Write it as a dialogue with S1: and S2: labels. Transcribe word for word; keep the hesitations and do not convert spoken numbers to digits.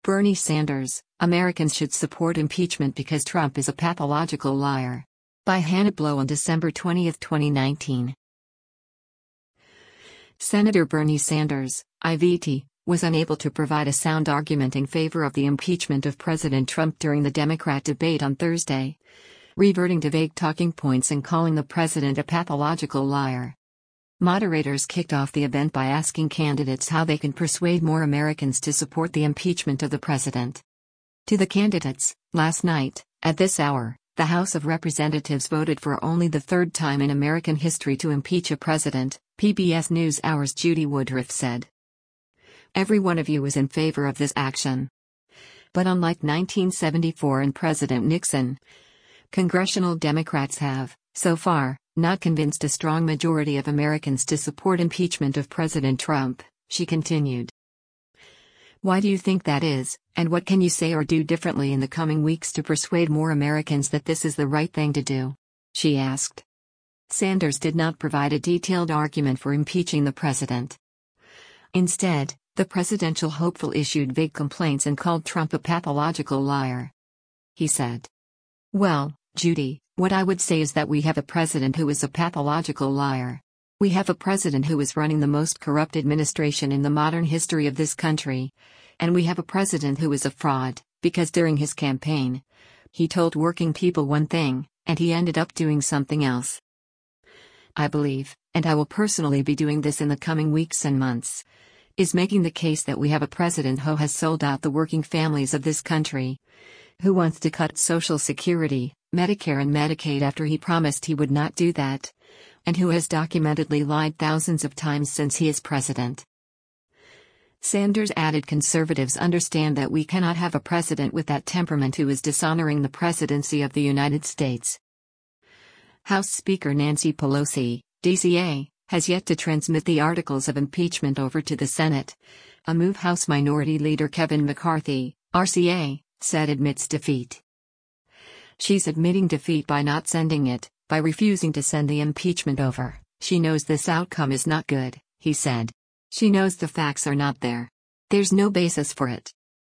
S1: Bernie Sanders, Americans should support impeachment because Trump is a pathological liar. By Hannah Blow on December twentieth, twenty nineteen. Senator Bernie Sanders, I V T, was unable to provide a sound argument in favor of the impeachment of President Trump during the Democrat debate on Thursday, reverting to vague talking points and calling the president a pathological liar. Moderators kicked off the event by asking candidates how they can persuade more Americans to support the impeachment of the president. To the candidates, last night, at this hour, the House of Representatives voted for only the third time in American history to impeach a president, P B S NewsHour's Judy Woodruff said. Every one of you is in favor of this action. But unlike nineteen seventy-four and President Nixon, congressional Democrats have, so far, not convinced a strong majority of Americans to support impeachment of President Trump, she continued. Why do you think that is, and what can you say or do differently in the coming weeks to persuade more Americans that this is the right thing to do? She asked. Sanders did not provide a detailed argument for impeaching the president. Instead, the presidential hopeful issued vague complaints and called Trump a pathological liar. He said, "Well, Judy, what I would say is that we have a president who is a pathological liar. We have a president who is running the most corrupt administration in the modern history of this country. And we have a president who is a fraud, because during his campaign, he told working people one thing, and he ended up doing something else. I believe, and I will personally be doing this in the coming weeks and months, is making the case that we have a president who has sold out the working families of this country, who wants to cut Social Security, Medicare and Medicaid after he promised he would not do that, and who has documentedly lied thousands of times since he is president." Sanders added conservatives understand that we cannot have a president with that temperament who is dishonoring the presidency of the United States. House Speaker Nancy Pelosi, D C A, has yet to transmit the articles of impeachment over to the Senate, a move House Minority Leader Kevin McCarthy, R C A, said admits defeat. She's admitting defeat by not sending it, by refusing to send the impeachment over. She knows this outcome is not good, he said. She knows the facts are not there. There's no basis for it.